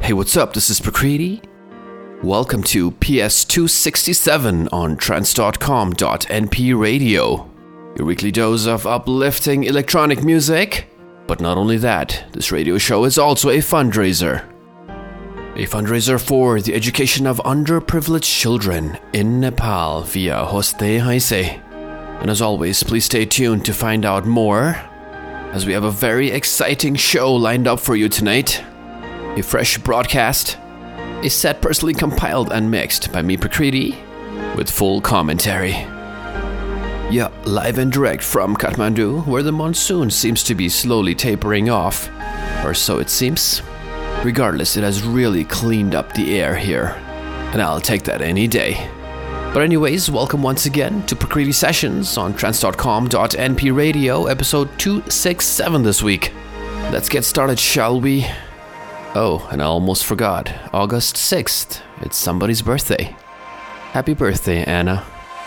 Hey, what's up? This is Prakriti. Welcome to PS267 on trance.com.np radio, your weekly dose of uplifting electronic music. But not only that, this radio show is also a fundraiser. A fundraiser for the education of underprivileged children in Nepal via Hoste Haise. And as always, please stay tuned to find out more, as we have a very exciting show lined up for you tonight. A fresh broadcast, a set personally compiled and mixed by me, Prakriti, with full commentary. Yeah, live and direct from Kathmandu, where the monsoon seems to be slowly tapering off, or so it seems. Regardless, it has really cleaned up the air here, and I'll take that any day. But anyways, welcome once again to Prakriti Sessions on trance.com.np radio, episode 267 this week. Let's get started, shall we? Oh, and I almost forgot, August 6th, it's somebody's birthday. Happy birthday, Anna.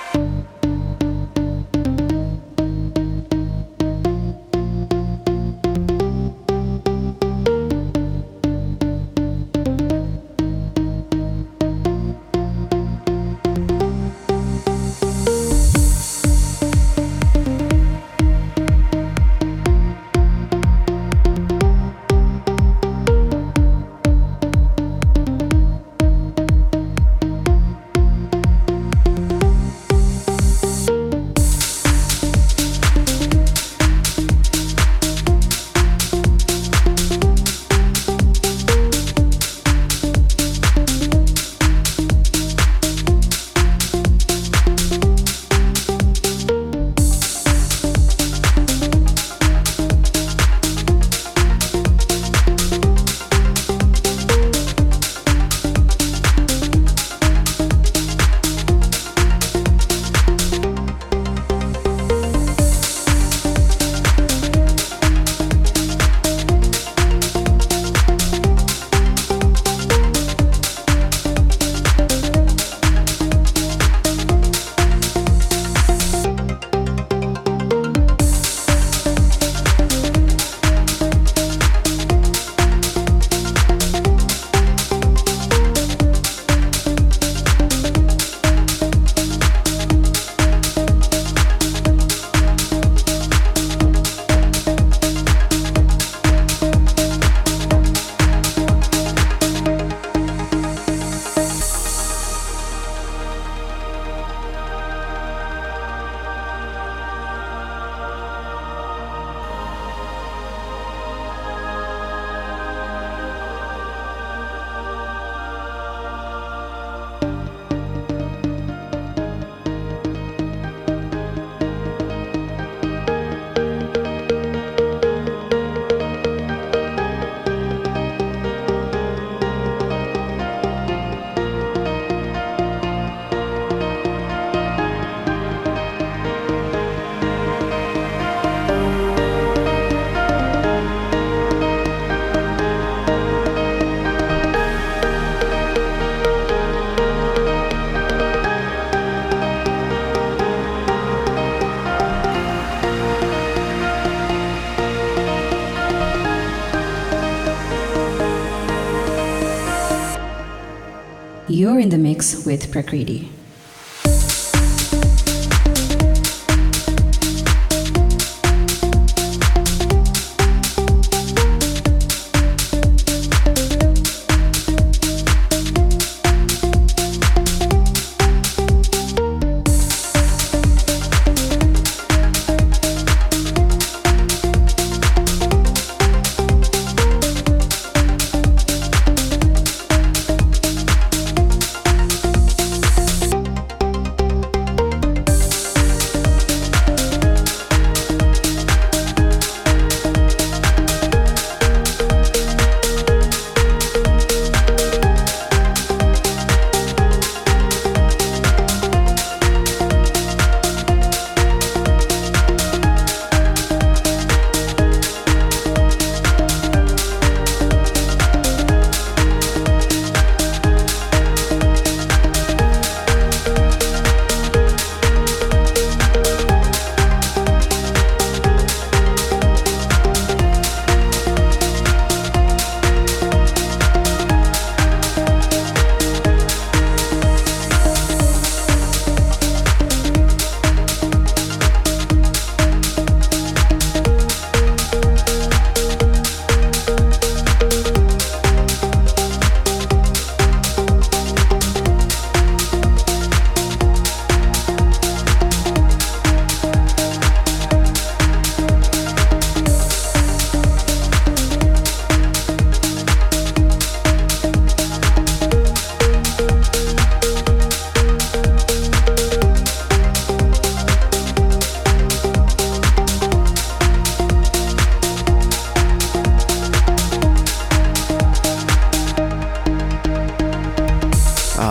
You're in the mix with Prakriti.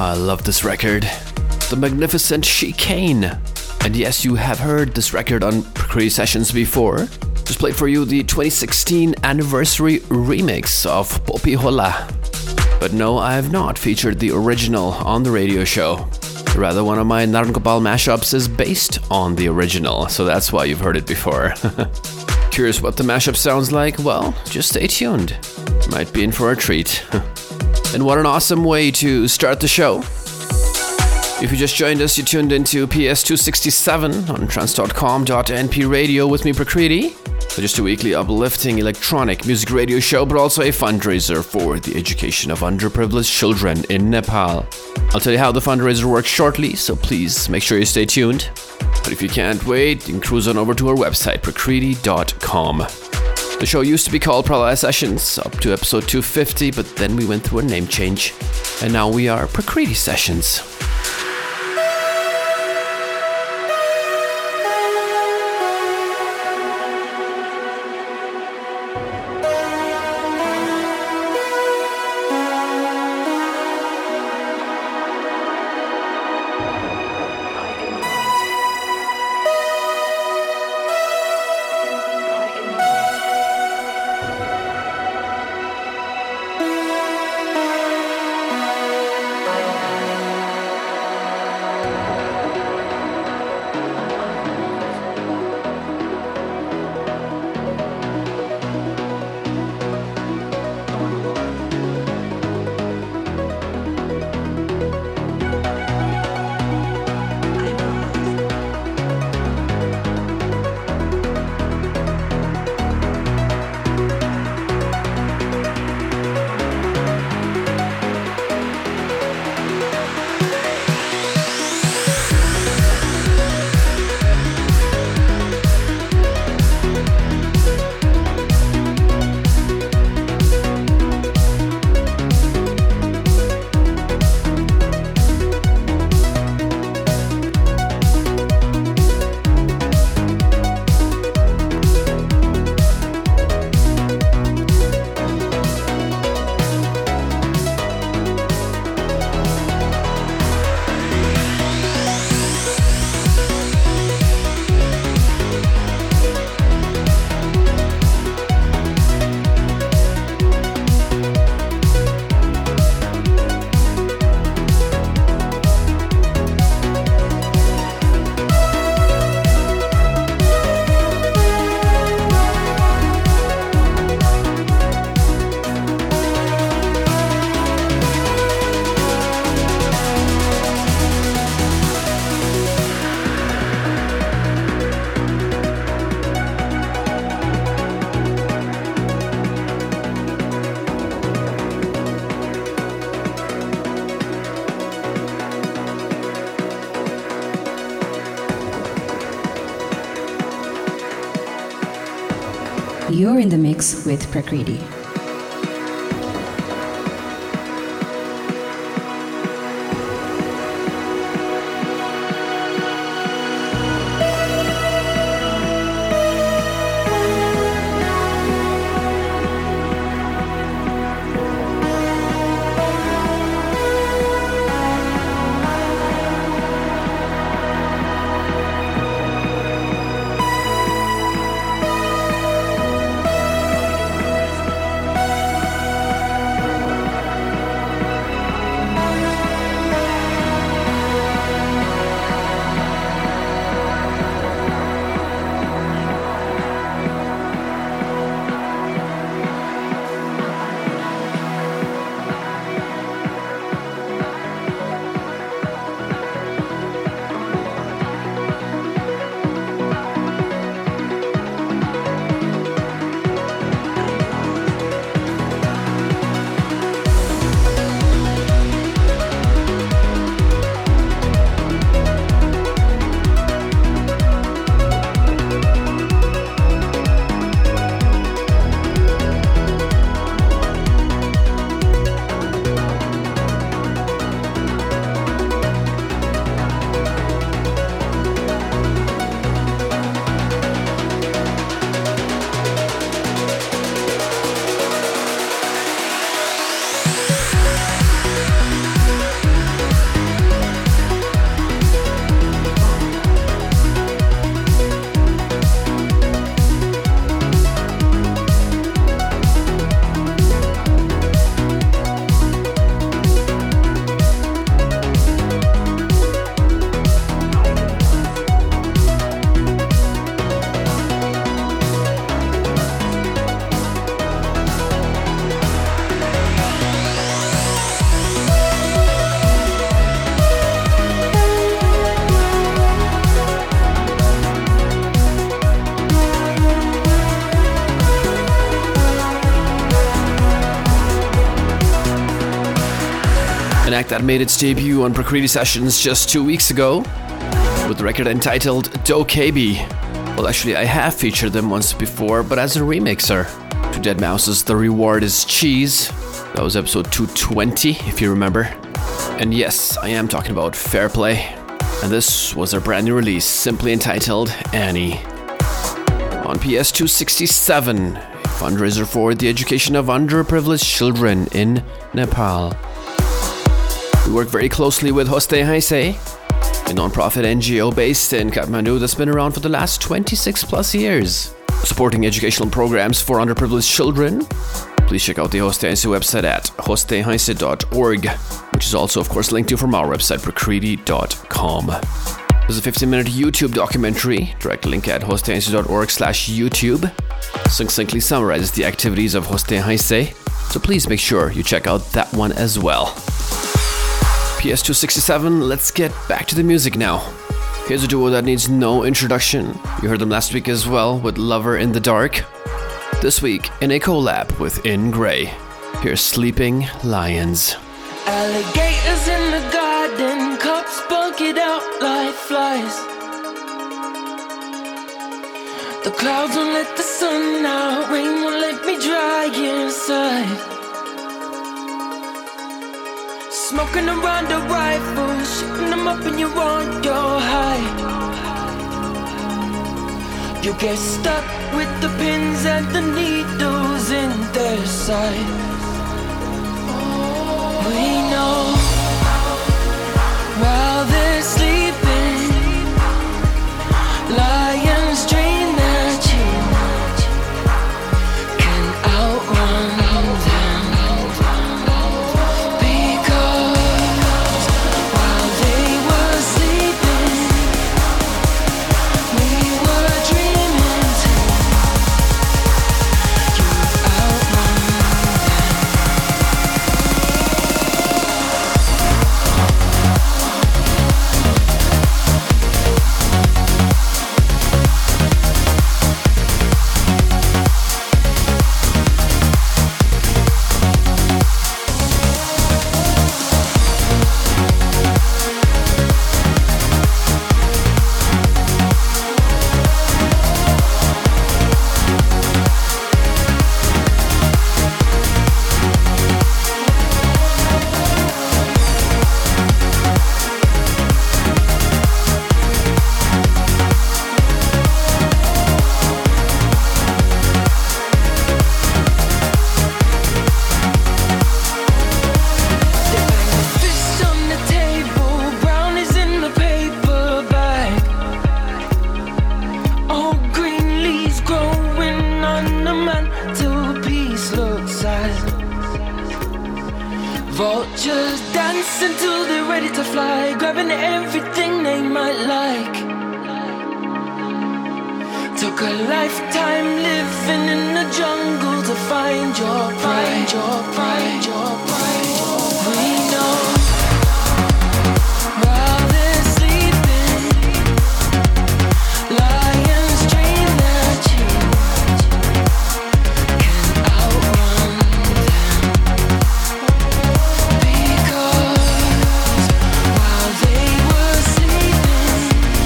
I love this record. The magnificent Chicane. And yes, you have heard this record on Precredi Sessions before. Just played for you the 2016 anniversary remix of Popi Hola. But no, I have not featured the original on the radio show. Rather, one of my Narangopal mashups is based on the original, so that's why you've heard it before. Curious what the mashup sounds like? Well, just stay tuned. Might be in for a treat. And what an awesome way to start the show. If you just joined us, you tuned into PS267 on trance.com.np radio with me, Precredi. So just a weekly uplifting electronic music radio show, but also a fundraiser for the education of underprivileged children in Nepal. I'll tell you how the fundraiser works shortly, so please make sure you stay tuned. But if you can't wait, you can cruise on over to our website, precredi.com. The show used to be called Pralaya Sessions, up to episode 250, but then we went through a name change. And now we are Precredi Sessions. You're in the mix with Precredi. an act that made its debut on Prakriti Sessions just 2 weeks ago with the record entitled Dokebi. Well, actually, I have featured them once before, but as a remixer to Deadmau5's The Reward is Cheese. That was episode 220, if you remember. And yes, I am talking about Fairplay. And this was their brand new release, simply entitled Annie. On PS267, a fundraiser for the education of underprivileged children in Nepal. We work very closely with Hoste Haise, a non-profit NGO based in Kathmandu that's been around for the last 26 plus years, supporting educational programs for underprivileged children. Please check out the Hoste Haise website at hostehaise.org, which is also, of course, linked to from our website, prakriti.com. There's a 15-minute YouTube documentary, direct link at hostehaise.org/YouTube, succinctly summarizes the activities of Hoste Haise, so please make sure you check out that one as well. PS267, let's get back to the music now. Here's a duo that needs no introduction. You heard them last week as well with Lover in the Dark. This week in a collab with In Grey. Here's Sleeping Lions. Alligators in the garden, cops bucket out like flies. The clouds won't let the sun out, rain won't let me dry inside. Smoking around a rifle, shooting them up and you're on your high. You get stuck with the pins and the needles in their side. We know while they're sleeping, lions drain their chi, can outrun them. Because while they were sleeping, we were dreaming too. You've outrun vultures dance until they're ready to fly, grabbing everything they might like. Took a lifetime living in the jungle to find your pride, your pride, your pride. We know while they're sleeping, lions drain their chi, can outrun them. Because while they were sleeping,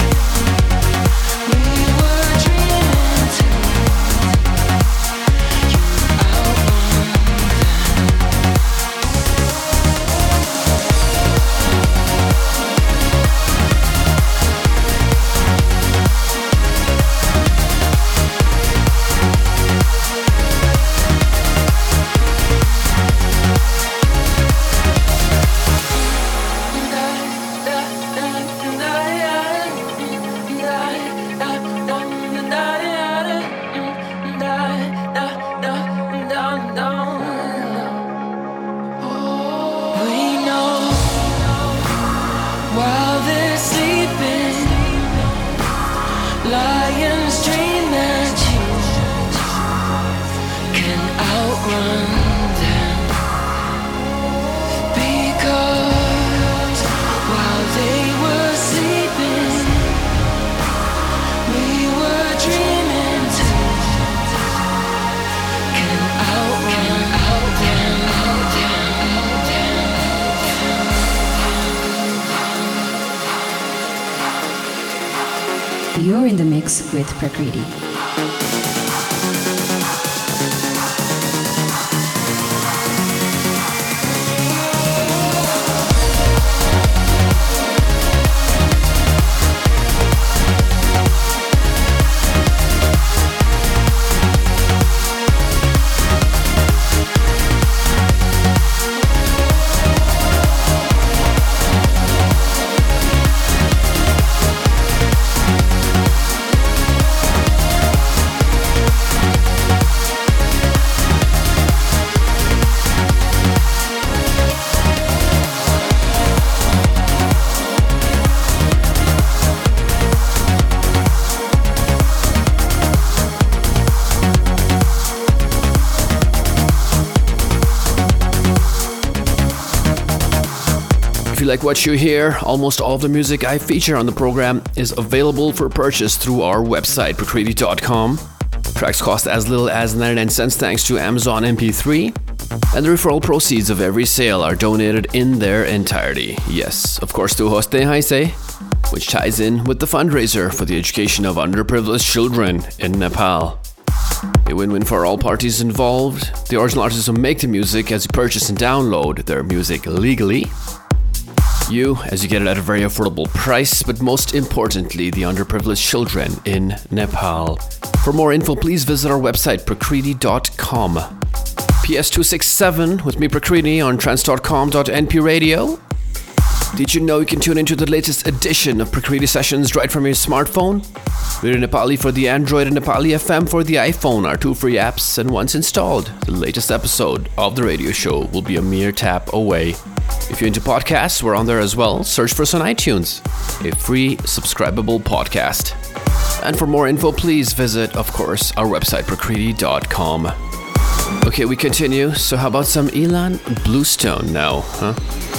we were dreaming too. You outrun them. You're in the mix with Prakriti. If you like what you hear, almost all of the music I feature on the program is available for purchase through our website, prakriti.com. Tracks cost as little as 99 cents thanks to Amazon MP3, and the referral proceeds of every sale are donated in their entirety. Yes, of course, to Hoste Haise, which ties in with the fundraiser for the education of underprivileged children in Nepal. A win-win for all parties involved. The original artists will make the music as you purchase and download their music legally. You, as you get it at a very affordable price, but most importantly, the underprivileged children in Nepal. For more info, please visit our website, prakriti.com. PS267 with me, Prakriti, on trance.com.np radio. Did you know you can tune into the latest edition of Prakriti Sessions right from your smartphone? Radio Nepali for the Android and Nepali FM for the iPhone are two free apps, and once installed, the latest episode of the radio show will be a mere tap away. If you're into podcasts, we're on there as well. Search for us on iTunes, a free subscribable podcast. And for more info, please visit, of course, our website, prakriti.com. Okay, we continue. So how about some Ilan Bluestone now, huh?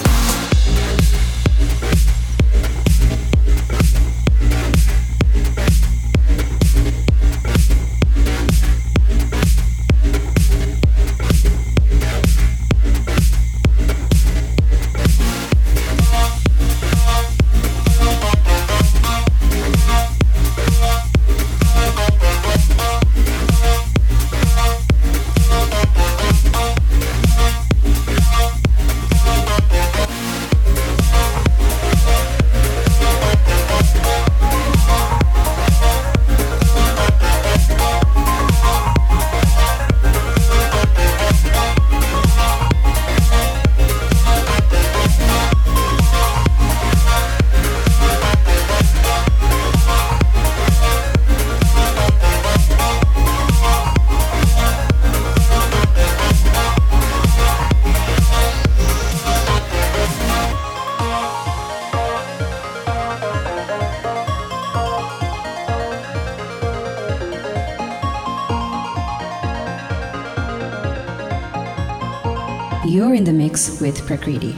You're in the mix with Prakriti.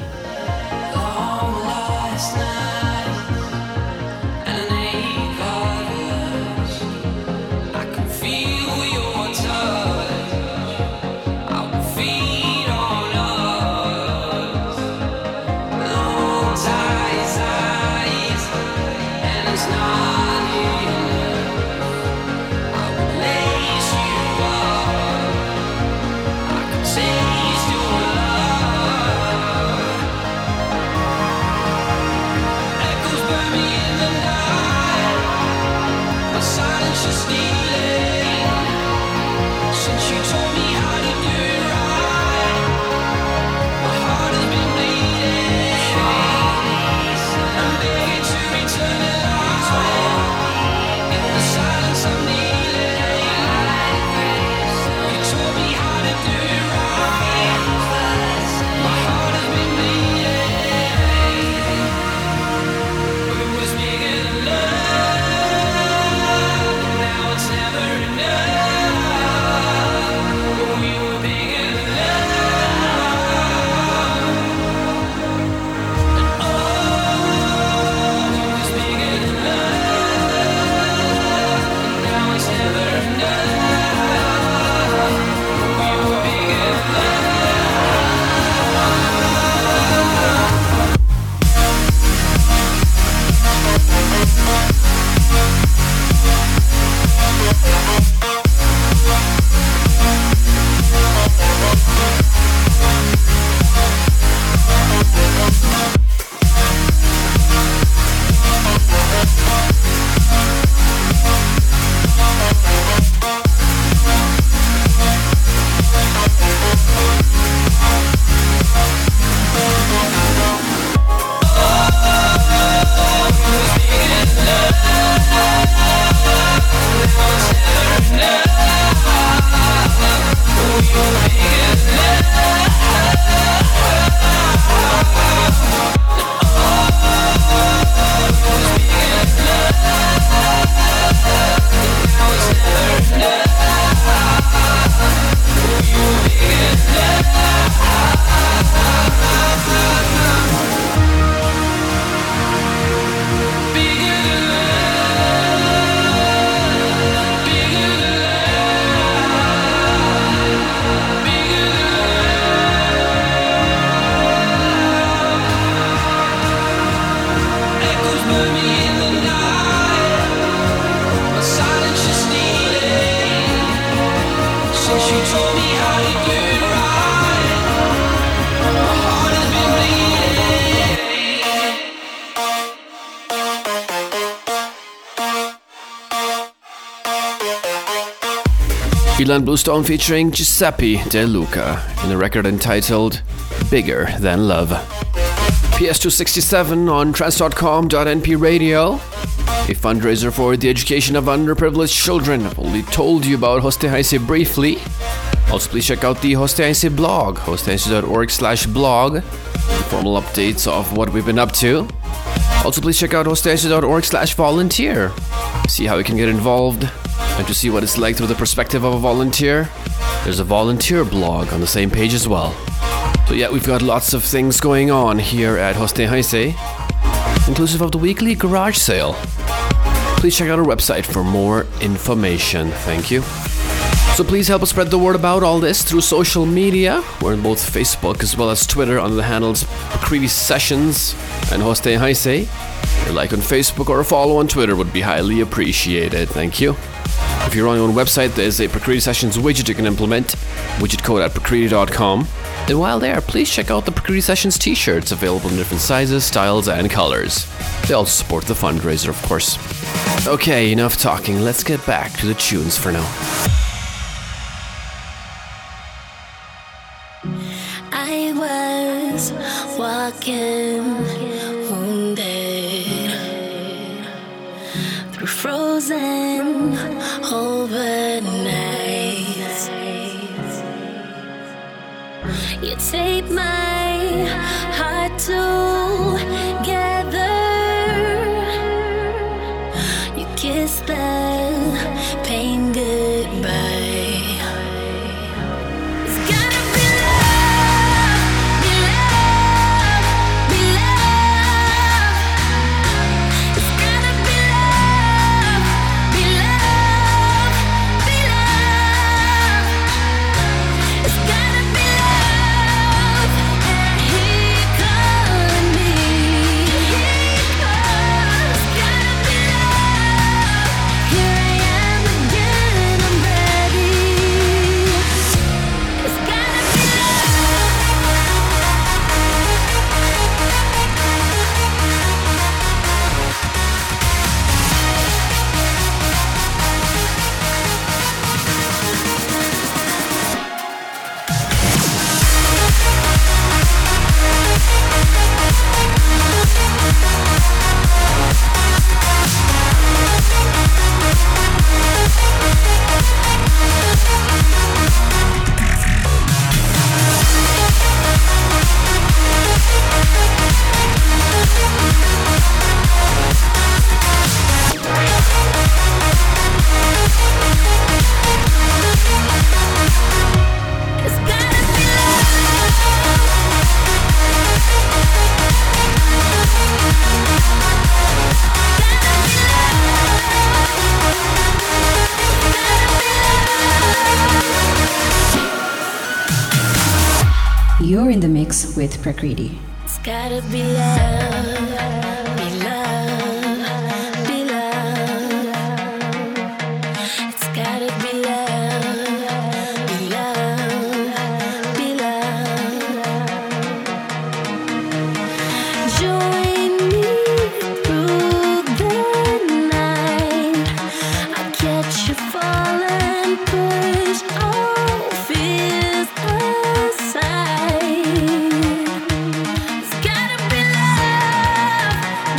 Glen Bluestone featuring Giuseppe De Luca in a record entitled Bigger Than Love. PS267 on trance.com.np radio, a fundraiser for the education of underprivileged children. I've only told you about Hoste Heise briefly. Also, please check out the Hoste Heise blog, hosteheise.org/blog, formal updates of what we've been up to. Also, please check out hosteheise.org/volunteer. See how you can get involved and to see what it's like through the perspective of a volunteer. There's a volunteer blog on the same page as well. So yeah, we've got lots of things going on here at Hoste Heise, inclusive of the weekly garage sale. Please check out our website for more information. Thank you. So please help us spread the word about all this through social media. We're on both Facebook as well as Twitter under the handles Pacreedy Sessions and Hoste Heise. A like on Facebook or a follow on Twitter would be highly appreciated. Thank you. If you're on your own website, there's a Pacreedy Sessions widget you can implement, widget code at pacreedy.com. And while there, please check out the Pacreedy Sessions t-shirts, available in different sizes, styles, and colors. They also support the fundraiser, of course. Okay, enough talking. Let's get back to the tunes for now. I was walking wounded through frozen overnights. You take my heart together. You kiss the pain goodbye. You're in the mix with Pacreedy. It's gotta be love, be love, be love. It's gotta be love, be love, be love. Join me through the night. I'll catch you falling, push all fears aside. It's gotta be love.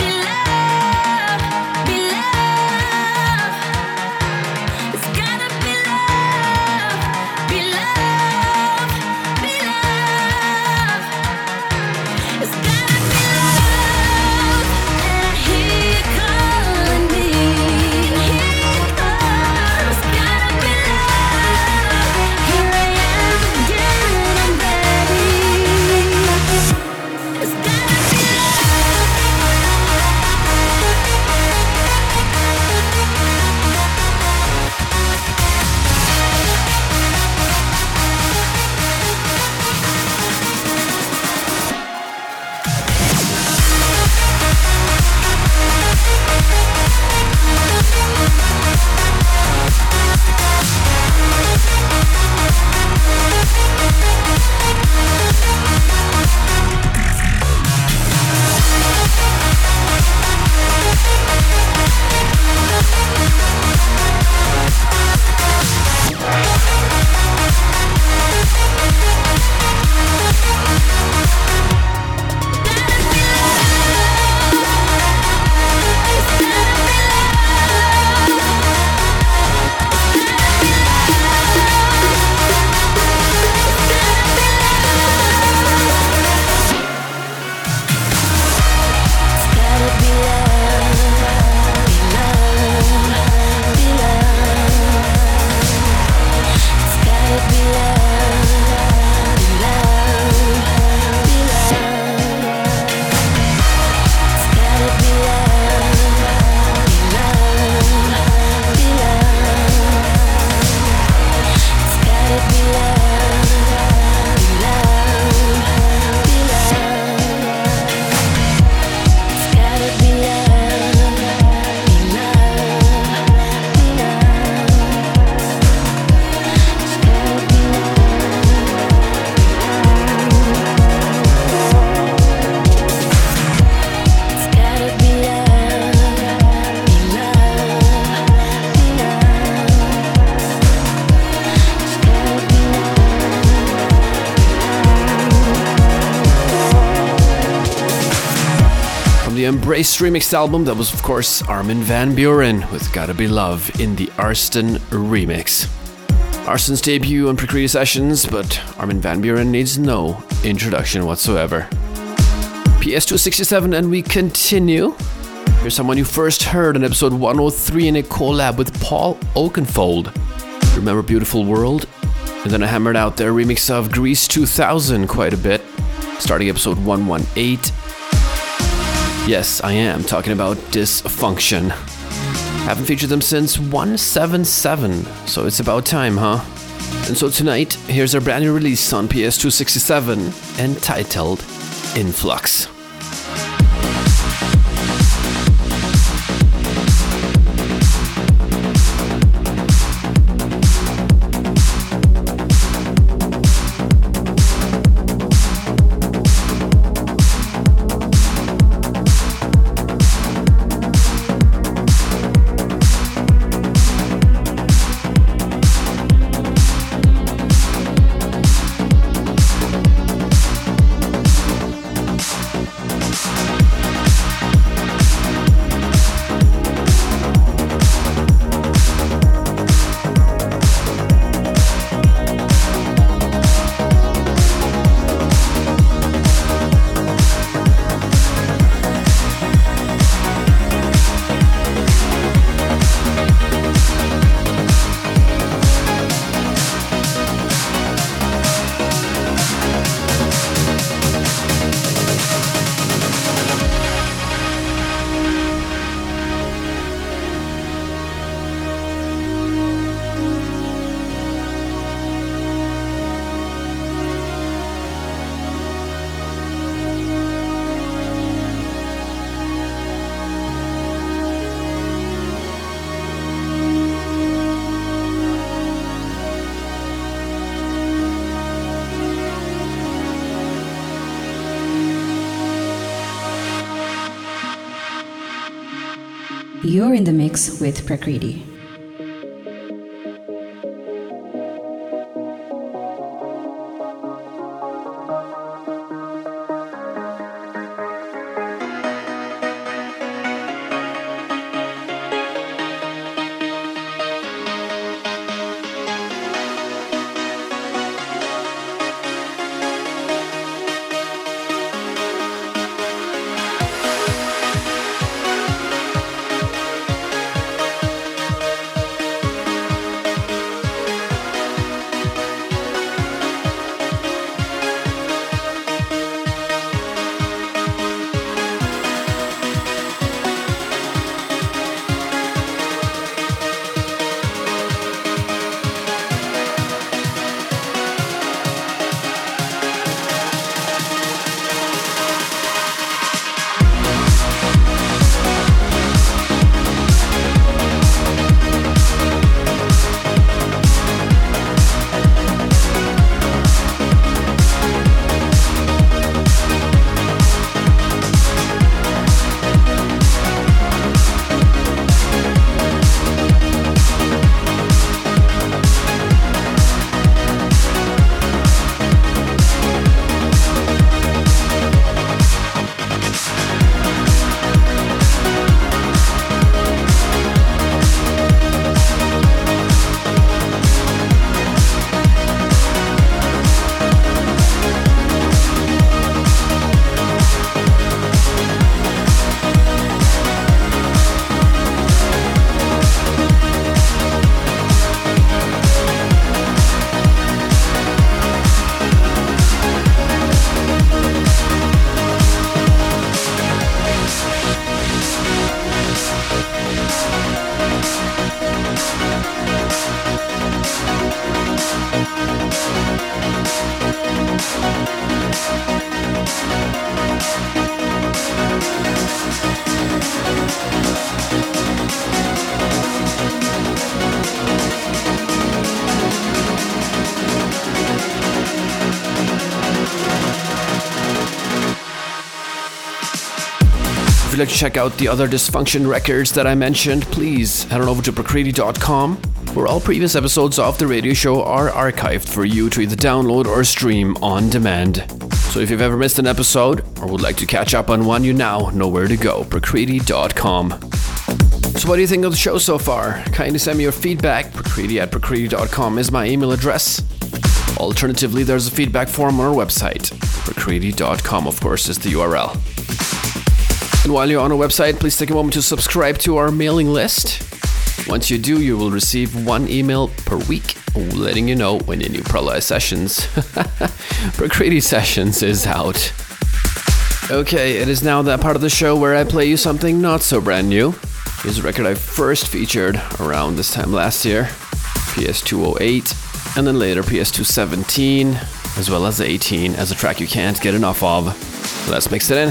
Embrace remixed album. That was, of course, Armin van Buuren with Gotta Be Love in the Arston remix. Arston's debut on Precredia Sessions, but Armin van Buuren needs no introduction whatsoever. PS267, and we continue. Here's someone you first heard in episode 103 in a collab with Paul Oakenfold. Remember Beautiful World? And then I hammered out their remix of Grease 2000 quite a bit, starting episode 118. Yes, I am talking about Dysfunction. Haven't featured them since 177, so it's about time, huh? And so tonight, here's our brand new release on PS267, entitled Influx. You're in the mix with Prakriti. you'd like to check out the other Dysfunction records that I mentioned, please head on over to Prakriti.com, where all previous episodes of the radio show are archived for you to either download or stream on demand. So if you've ever missed an episode or would like to catch up on one, you now know where to go, Prakriti.com. So what do you think of the show so far? Kindly send me your feedback. Prakriti@prakriti.com is my email address. Alternatively, there's a feedback form on our website. Prakriti.com, of course, is the URL. And while you're on our website, please take a moment to subscribe to our mailing list. Once you do, you will receive one email per week letting you know when a new Pralaya Sessions, Prakriti Sessions, is out. Okay, it is now that part of the show where I play you something not so brand new. Here's a record I first featured around this time last year, PS208, and then later PS217, as well as 18, as a track you can't get enough of. Let's mix it in.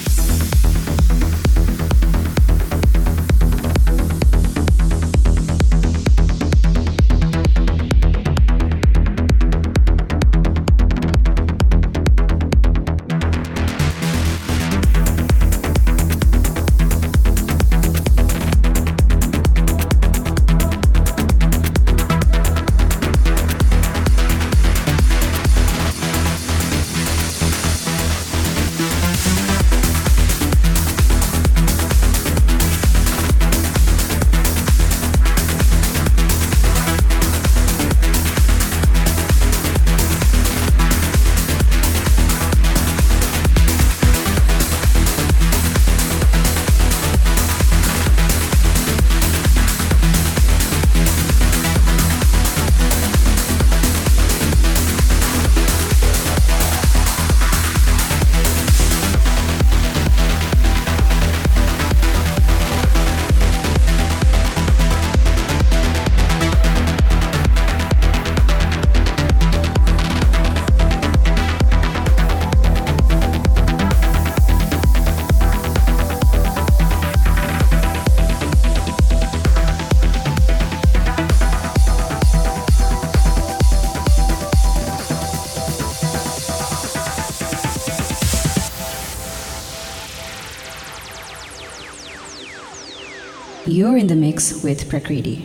You're in the mix with Prakriti.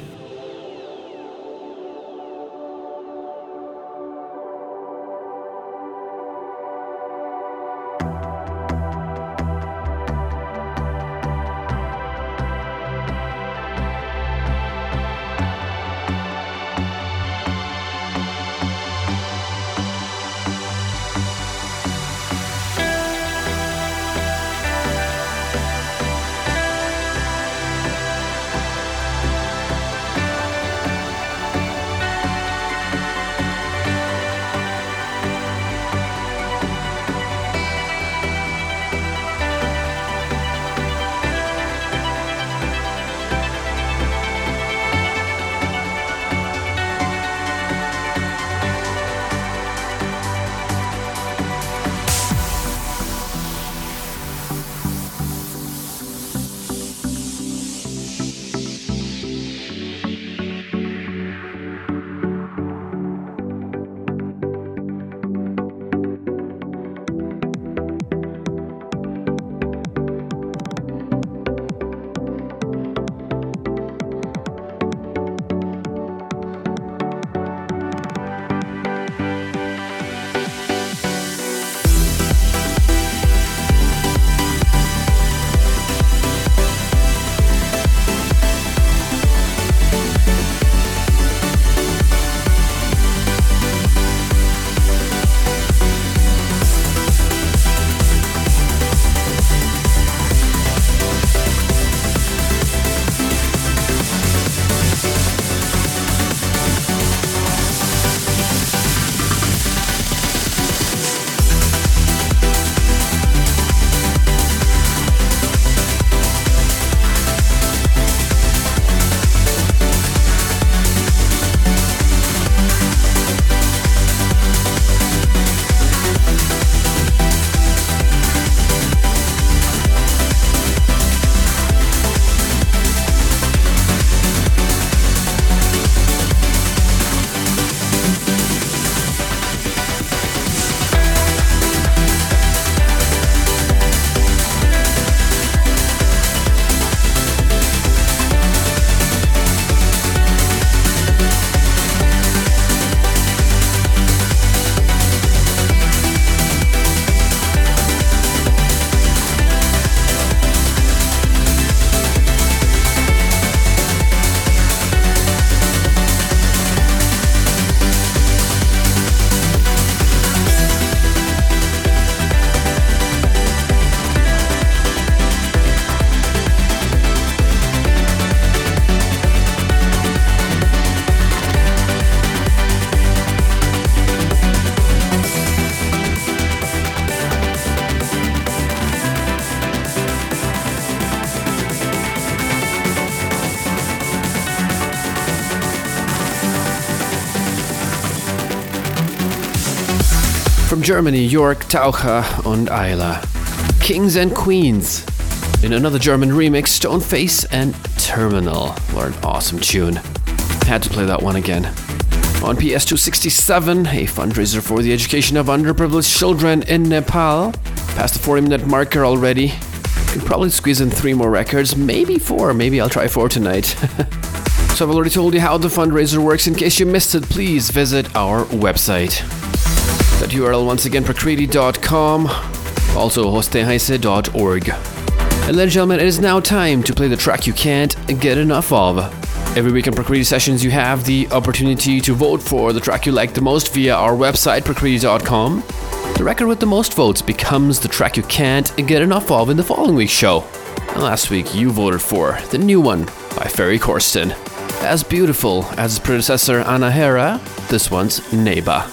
Germany, Jörg Taucher und Ayla. Kings and Queens. In another German remix, Stoneface and Terminal. What an awesome tune. Had to play that one again. On PS267, a fundraiser for the education of underprivileged children in Nepal. Past the 40-minute marker already. Can probably squeeze in 3 more records, maybe 4. Maybe I'll try 4 tonight. So I've already told you how the fundraiser works. In case you missed it, please visit our website. That URL once again, prakriti.com, also hosteheise.org. And ladies and gentlemen, it is now time to play the track you can't get enough of. Every week on Prakriti Sessions, you have the opportunity to vote for the track you like the most via our website, prakriti.com. The record with the most votes becomes the track you can't get enough of in the following week's show. And last week, you voted for the new one by Ferry Corsten. As beautiful as his predecessor Anna Hera, this one's Neba.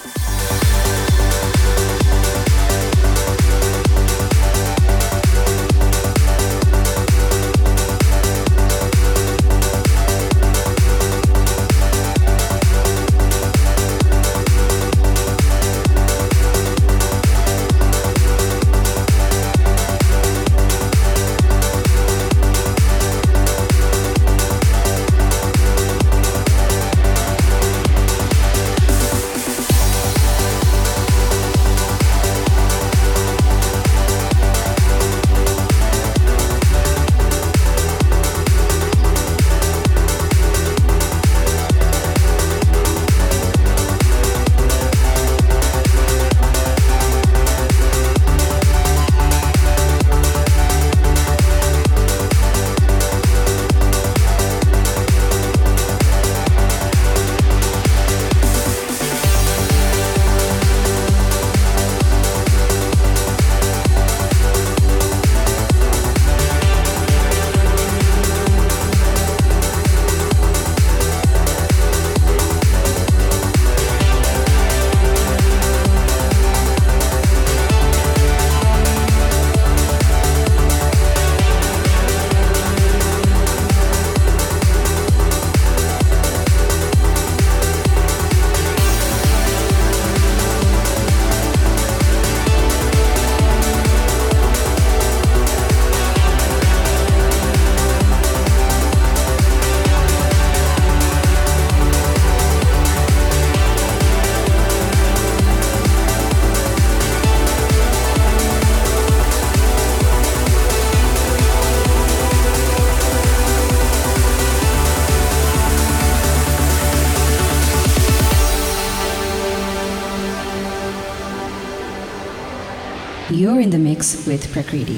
You're in the mix with Prakriti.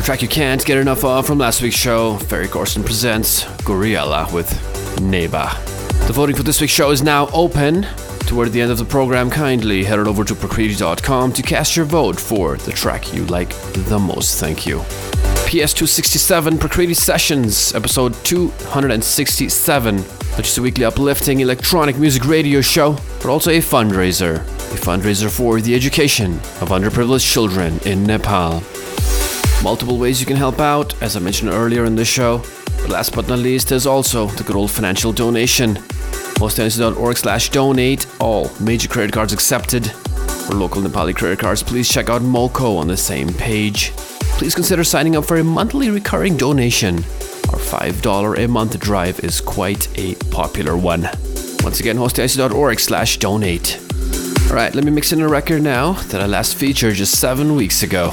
Track you can't get enough of from last week's show, Ferry Corsten presents Gouryella with Neba. The voting for this week's show is now open. Toward the end of the program, kindly head on over to prakriti.com to cast your vote for the track you like the most. Thank you. PS267 Prakriti Sessions, episode 267, which is a weekly uplifting electronic music radio show, but also a fundraiser for the education of underprivileged children in Nepal. Multiple ways you can help out, as I mentioned earlier in the show, but last but not least, there's also the good old financial donation. hostnc.org/donate, all major credit cards accepted. For local Nepali credit cards, please check out MoCo on the same page. Please consider signing up for a monthly recurring donation. Our $5 a month drive is quite a popular one. Once again, hostnc.org/donate. Alright, let me mix in a record now that I last featured just 7 weeks ago.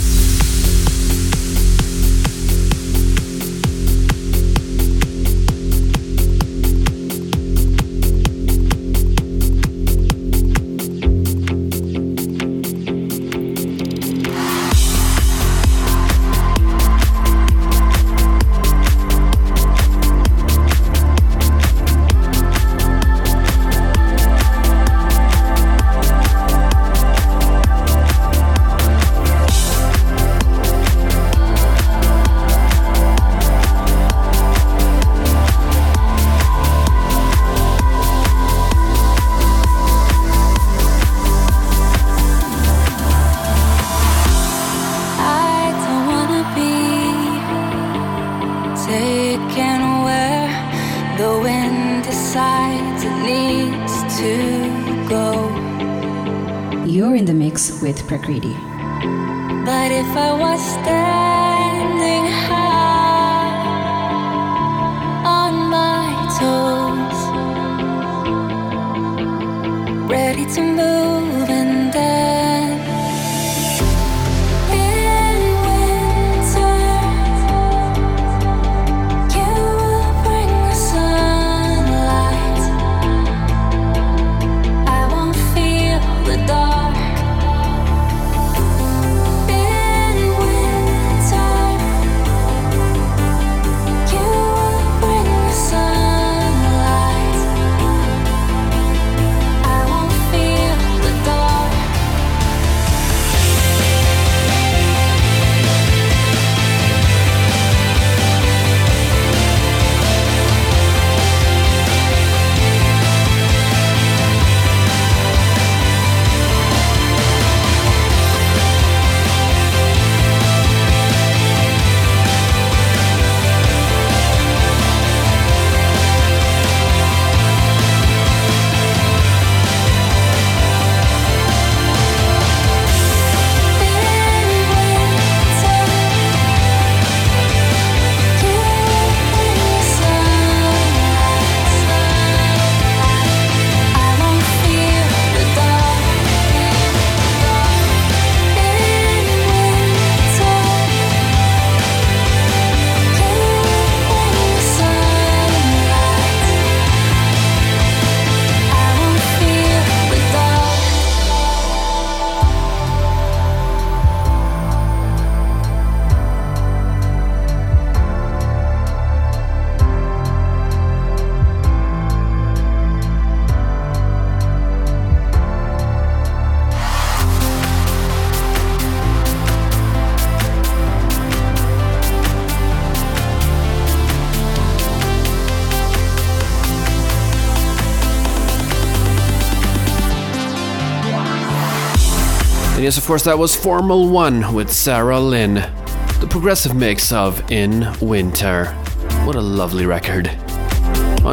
With Prakriti. But if I was standing high on my toes, ready to move and dance in winter, you will bring the sunlight. I won't feel the dark. And yes, of course, that was Formula One with Sarah Lynn, the progressive mix of In Winter. What a lovely record. On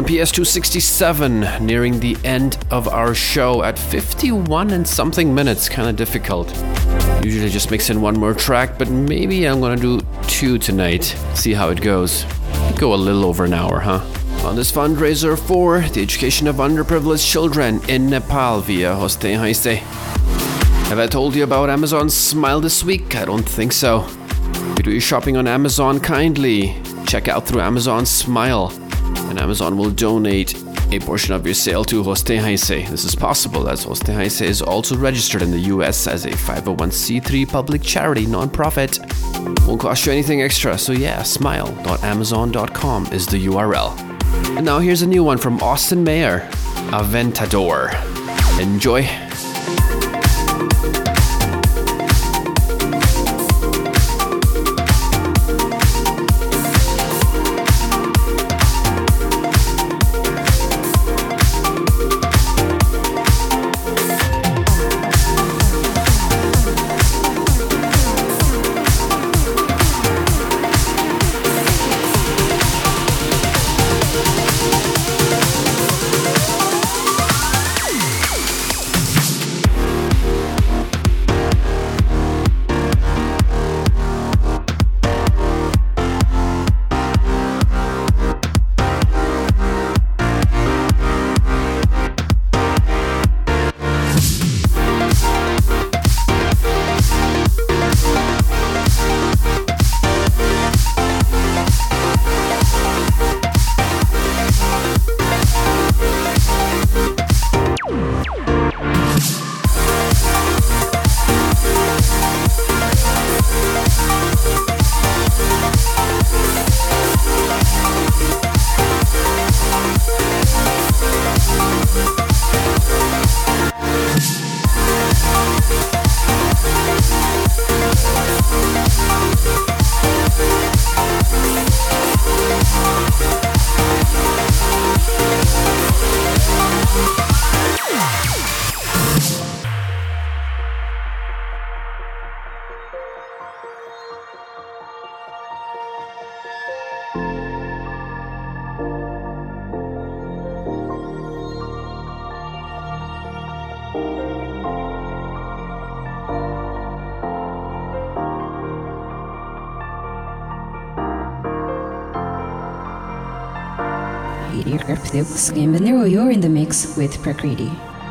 PS267, nearing the end of our show at 51 and something minutes, kind of difficult. Usually just mix in one more track, but maybe I'm gonna do two tonight, see how it goes. Go a little over an hour, huh? On this fundraiser for the education of underprivileged children in Nepal via Hostnc. Have I told you about Amazon Smile this week? I don't think so. If you do your shopping on Amazon, kindly check out through Amazon Smile, and Amazon will donate a portion of your sale to Hoste-Heise. This is possible as Hoste-Heise is also registered in the US as a 501c3 public charity nonprofit. Won't cost you anything extra, so yeah, smile.amazon.com is the URL. And now here's a new one from Austin Mayer, Aventador. Enjoy. You're in the mix with Prakriti.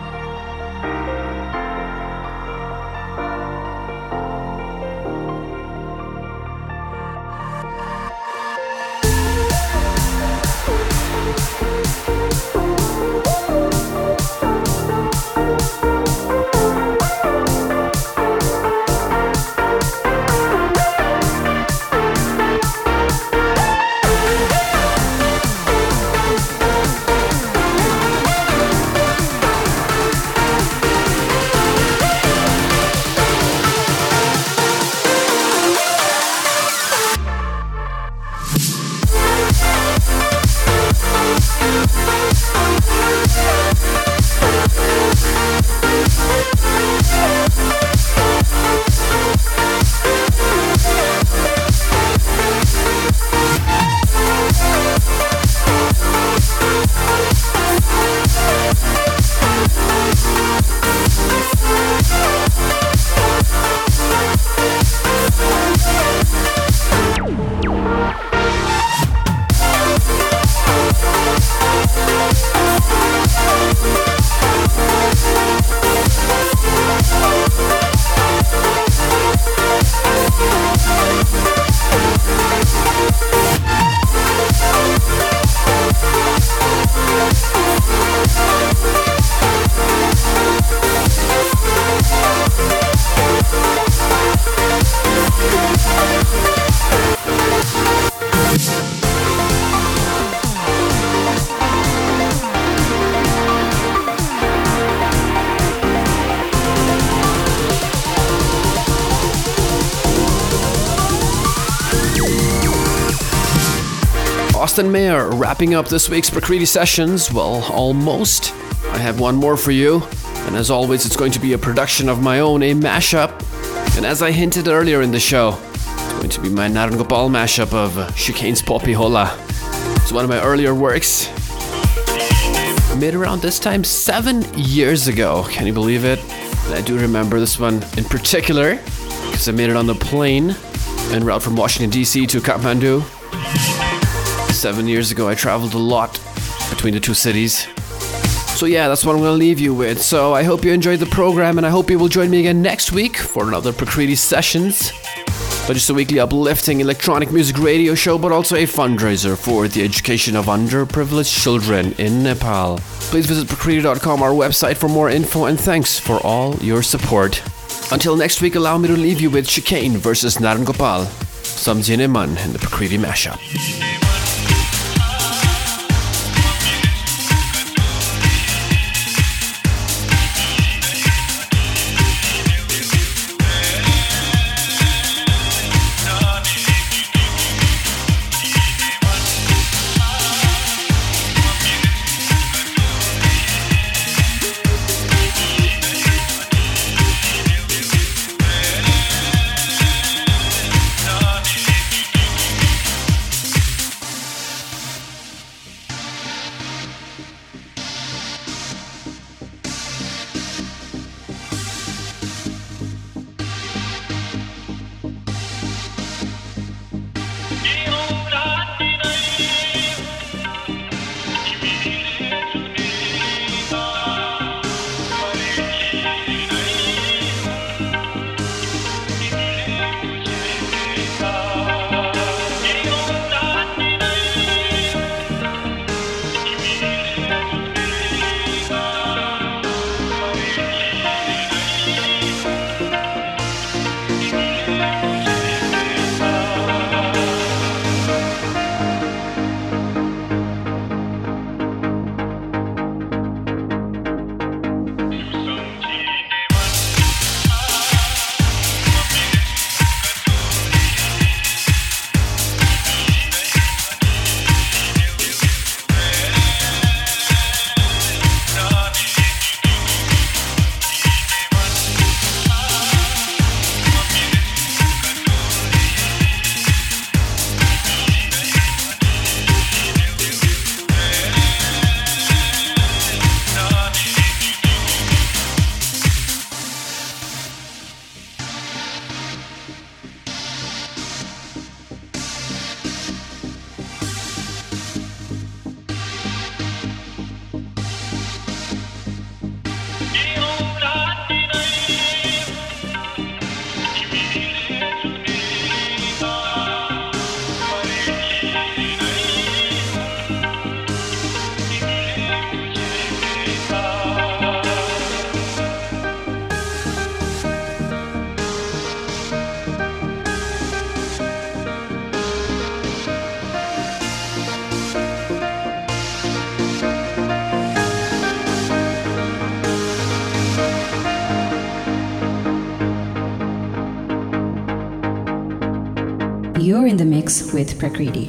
Austin Mayer wrapping up this week's Prakriti sessions. Well, almost. I have one more for you. And as always, it's going to be a production of my own, a mashup. And as I hinted earlier in the show, it's going to be my Naran Gopal mashup of Chicane's Poppy Hola. It's one of my earlier works. Made around this time 7 years ago. Can you believe it? And I do remember this one in particular because I made it on the plane en route from Washington, D.C. to Kathmandu. 7 years ago, I traveled a lot between the two cities. So yeah, that's what I'm going to leave you with. So I hope you enjoyed the program, and I hope you will join me again next week for another Prakriti Sessions. Not just a weekly uplifting electronic music radio show, but also a fundraiser for the education of underprivileged children in Nepal. Please visit prakriti.com, our website, for more info, and thanks for all your support. Until next week, allow me to leave you with Chicane versus Naran Gopal, Samjhine Man in the Prakriti mashup. You're in the mix with Prakriti.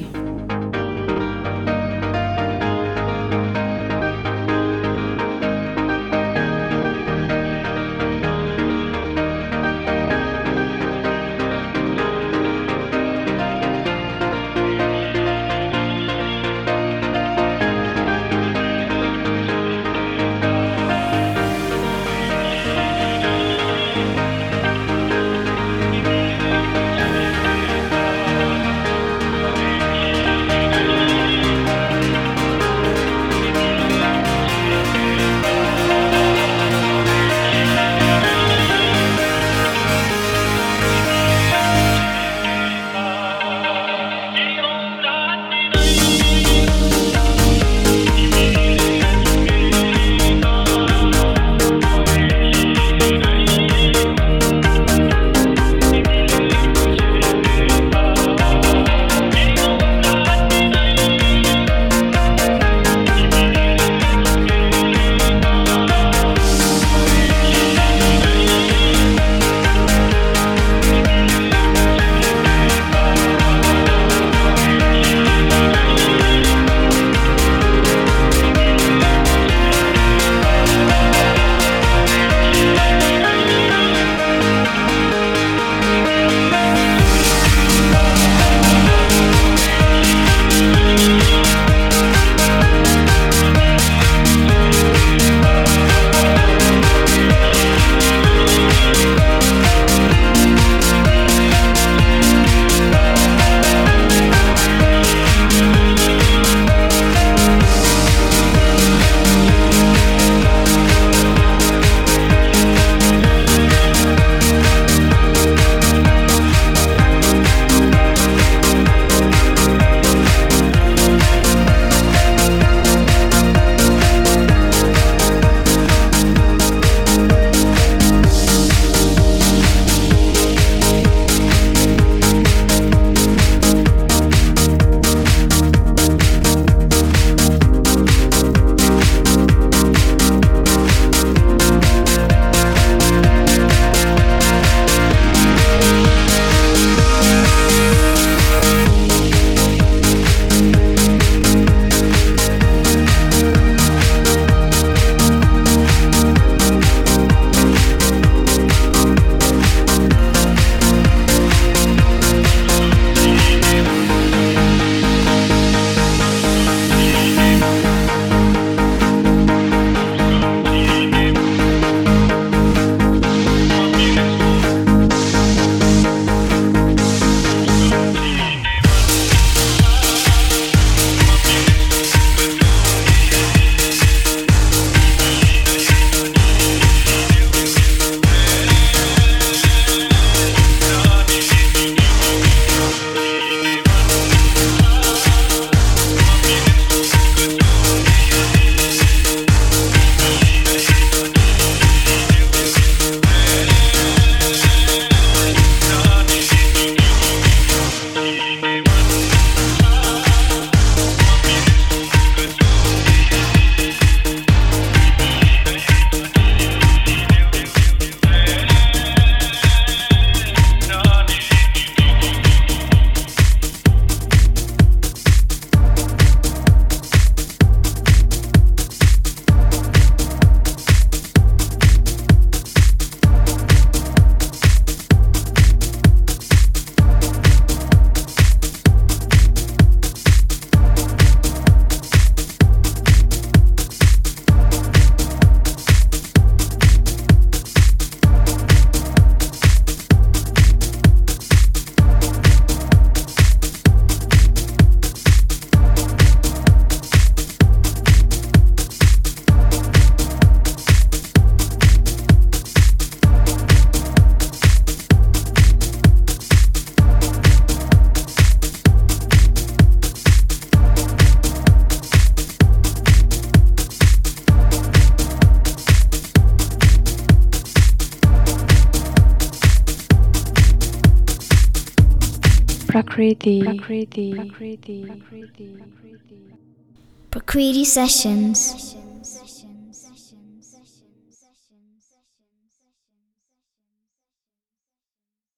Prakriti Sessions.